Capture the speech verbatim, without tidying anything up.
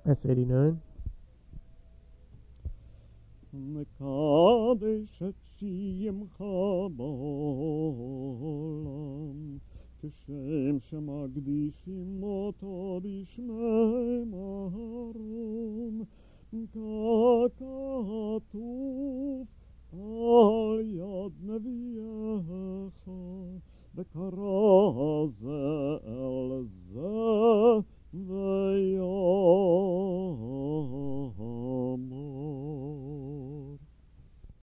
S eighty-nine. מקדש את שמך בעולם, כשם שמקדישים אותו בשמי אהרון, ככתוב על יד נביאך, וכרזה